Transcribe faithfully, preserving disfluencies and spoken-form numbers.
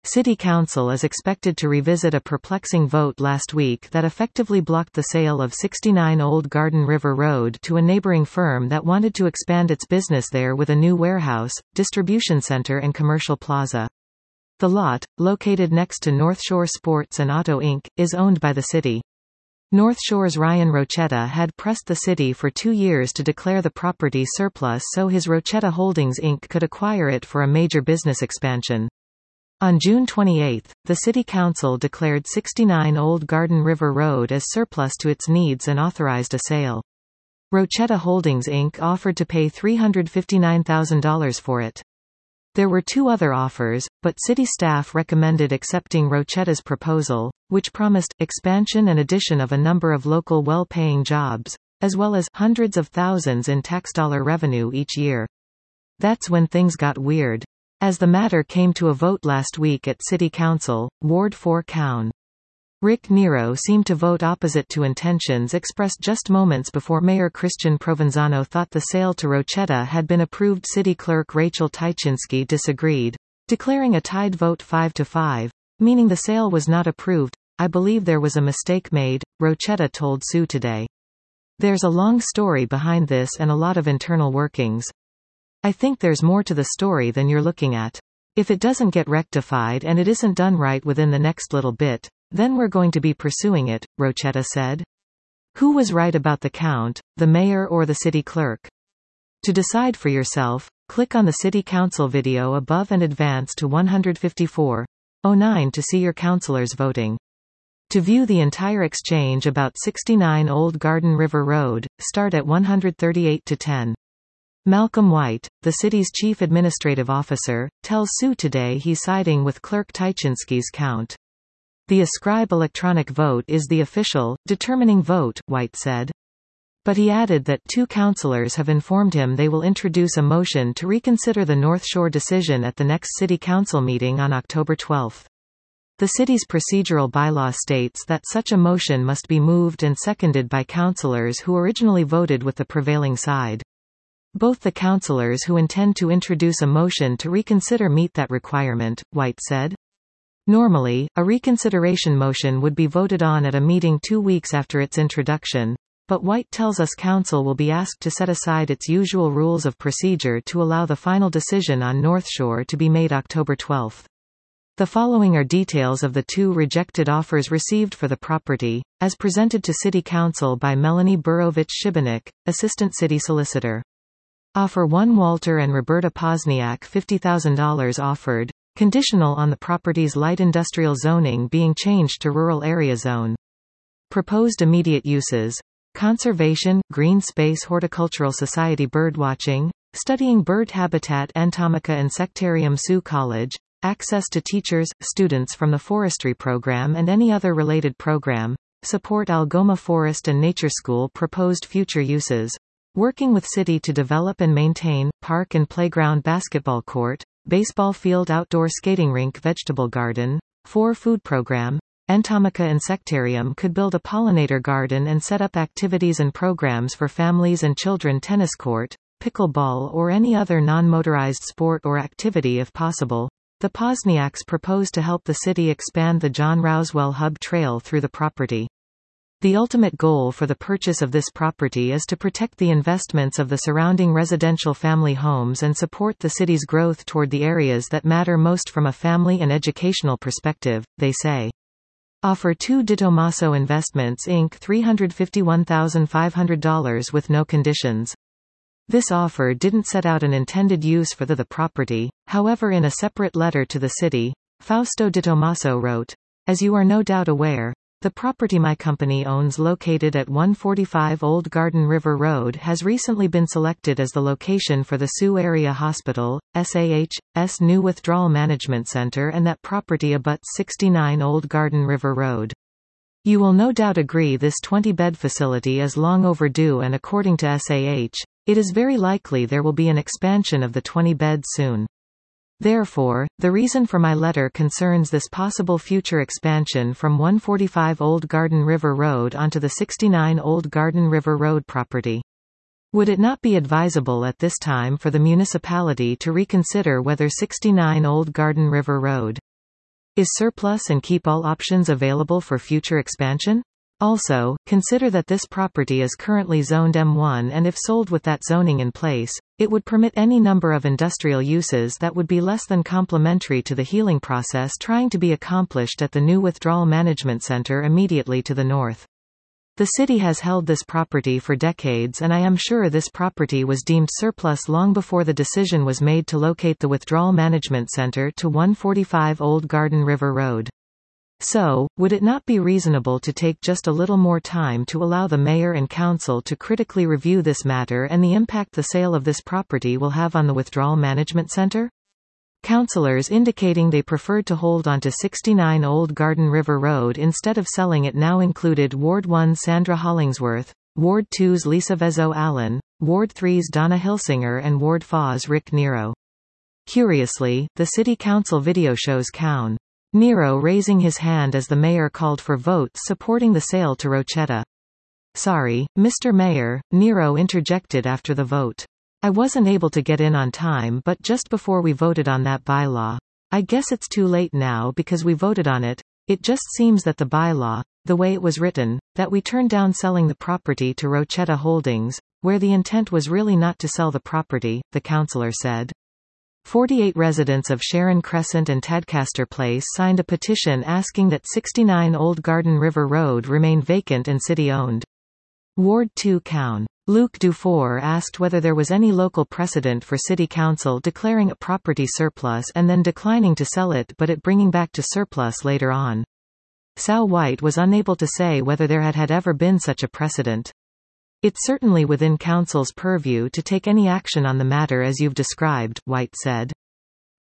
City Council is expected to revisit a perplexing vote last week that effectively blocked the sale of sixty-nine Old Garden River Road to a neighboring firm that wanted to expand its business there with a new warehouse, distribution center and commercial plaza. The lot, located next to North Shore Sports and Auto Incorporated, is owned by the city. North Shore's Ryan Rochetta had pressed the city for two years to declare the property surplus so his Rochetta Holdings Incorporated could acquire it for a major business expansion. On June twenty-eighth, the City Council declared sixty-nine Old Garden River Road as surplus to its needs and authorized a sale. Rochetta Holdings Incorporated offered to pay three hundred fifty-nine thousand dollars for it. There were two other offers, but city staff recommended accepting Rochetta's proposal, which promised expansion and addition of a number of local well-paying jobs, as well as hundreds of thousands in tax dollar revenue each year. That's when things got weird. As the matter came to a vote last week at City Council, Ward four Coun. Rick Nero seemed to vote opposite to intentions expressed just moments before Mayor Christian Provenzano thought the sale to Rochetta had been approved. City Clerk Rachel Tychinski disagreed, declaring a tied vote five to five, meaning the sale was not approved. "I believe there was a mistake made," Rochetta told Sue Today. "There's a long story behind this and a lot of internal workings. I think there's more to the story than you're looking at. If it doesn't get rectified and it isn't done right within the next little bit, then we're going to be pursuing it," Rochetta said. Who was right about the count, the mayor or the city clerk? To decide for yourself, click on the City Council video above and advance to one fifty-four oh nine to see your councilors voting. To view the entire exchange about sixty-nine Old Garden River Road, start at one thirty-eight to ten. Malcolm White, the city's chief administrative officer, tells Sue Today he's siding with Clerk Tychinski's count. "The Ascribe electronic vote is the official, determining vote," White said. But he added that two councilors have informed him they will introduce a motion to reconsider the North Shore decision at the next City Council meeting on October twelfth. The city's procedural bylaw states that such a motion must be moved and seconded by councilors who originally voted with the prevailing side. Both the councilors who intend to introduce a motion to reconsider meet that requirement, White said. Normally, a reconsideration motion would be voted on at a meeting two weeks after its introduction, but White tells us Council will be asked to set aside its usual rules of procedure to allow the final decision on North Shore to be made October twelfth. The following are details of the two rejected offers received for the property, as presented to City Council by Melanie Burovich-Shibanik, Assistant City Solicitor. Offer one Walter and Roberta Pozniak fifty thousand dollars offered, conditional on the property's light industrial zoning being changed to rural area zone. Proposed immediate uses: conservation, green space, horticultural society, birdwatching, studying bird habitat, Entomica Insectarium, Sioux College, access to teachers, students from the forestry program and any other related program, support Algoma Forest and Nature School. Proposed future uses: working with city to develop and maintain, park and playground, basketball court, baseball field, outdoor skating rink, vegetable garden. For food program, Entomica Insectarium could build a pollinator garden and set up activities and programs for families and children, tennis court, pickleball or any other non-motorized sport or activity if possible. The Pozniaks propose to help the city expand the John Rousewell Hub Trail through the property. The ultimate goal for the purchase of this property is to protect the investments of the surrounding residential family homes and support the city's growth toward the areas that matter most from a family and educational perspective, they say. Offer to De Tomaso Investments Incorporated three hundred fifty-one thousand five hundred dollars with no conditions. This offer didn't set out an intended use for the, the property, however, in a separate letter to the city, Fausto De Tomaso wrote, "As you are no doubt aware, the property my company owns located at one forty-five Old Garden River Road has recently been selected as the location for the Sioux Area Hospital, S A H's new withdrawal management center, and that property abuts sixty-nine Old Garden River Road. You will no doubt agree this twenty-bed facility is long overdue, and according to S A H, it is very likely there will be an expansion of the twenty beds soon. Therefore, the reason for my letter concerns this possible future expansion from one forty-five Old Garden River Road onto the sixty-nine Old Garden River Road property. Would it not be advisable at this time for the municipality to reconsider whether sixty-nine Old Garden River Road Is surplus and keep all options available for future expansion? Also, consider that this property is currently zoned M one, and if sold with that zoning in place, it would permit any number of industrial uses that would be less than complementary to the healing process trying to be accomplished at the new Withdrawal Management Center immediately to the north. The city has held this property for decades, and I am sure this property was deemed surplus long before the decision was made to locate the Withdrawal Management Center to one forty-five Old Garden River Road. So, would it not be reasonable to take just a little more time to allow the mayor and council to critically review this matter and the impact the sale of this property will have on the Withdrawal Management Center? Councillors indicating they preferred to hold on to sixty-nine Old Garden River Road instead of selling it now included Ward one's Sandra Hollingsworth, Ward two's Lisa Vezo Allen, Ward three's Donna Hilsinger and Ward four's Rick Nero. Curiously, the city council video shows Count Nero raising his hand as the mayor called for votes supporting the sale to Rochetta. "Sorry, Mister Mayor," Nero interjected after the vote. "I wasn't able to get in on time, but just before we voted on that bylaw. I guess it's too late now because we voted on it. It just seems that the bylaw, the way it was written, that we turned down selling the property to Rochetta Holdings, where the intent was really not to sell the property," the councillor said. forty-eight residents of Sharon Crescent and Tadcaster Place signed a petition asking that sixty-nine Old Garden River Road remain vacant and city-owned. Ward two Count Luke Dufour asked whether there was any local precedent for city council declaring a property surplus and then declining to sell it but it bringing back to surplus later on. Sal White was unable to say whether there had, had ever been such a precedent. "It's certainly within council's purview to take any action on the matter as you've described," White said.